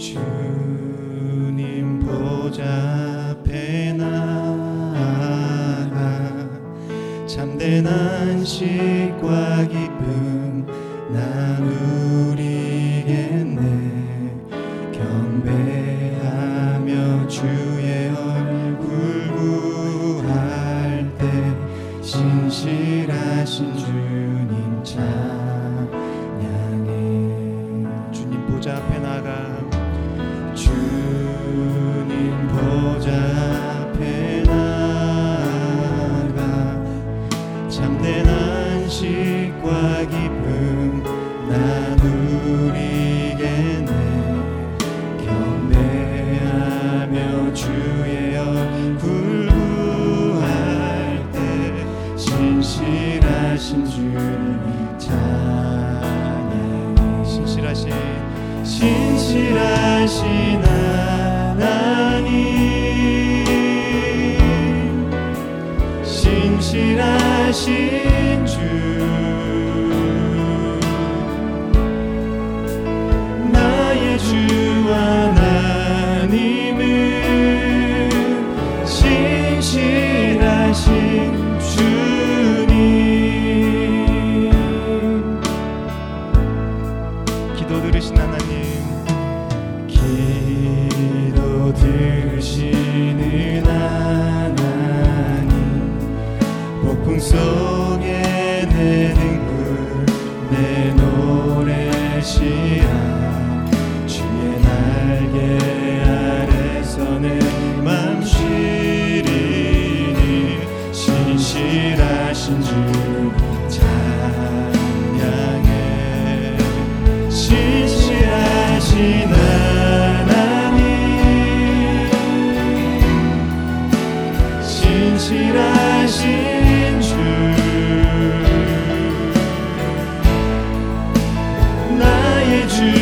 주님 보좌 앞에 나아가 참된 안식과 기쁨 나누리겠네. 경배하며 주의 얼굴 구할 때 신실하신 주님 찬양해. 주님 보좌 앞에 나가 주님 보좌 앞에 나가 참된 안식과 기쁨 나누리겠네. 경배하며 주의 얼굴 구할 때 신실하신 주님 찬양해. 신실하신 하나님, 신실하신 주, 나의 주 하나님은 신실하신 주님. 기도 들으신 하나님, 기도 들으시는 하나님, 폭풍 속에 내 등불 내 노래시야 주의 날개 아래서 내 맘 쉬리니 신실하신 주 찬양해. 신실하신 하나님, 신실하신 주, 나의 주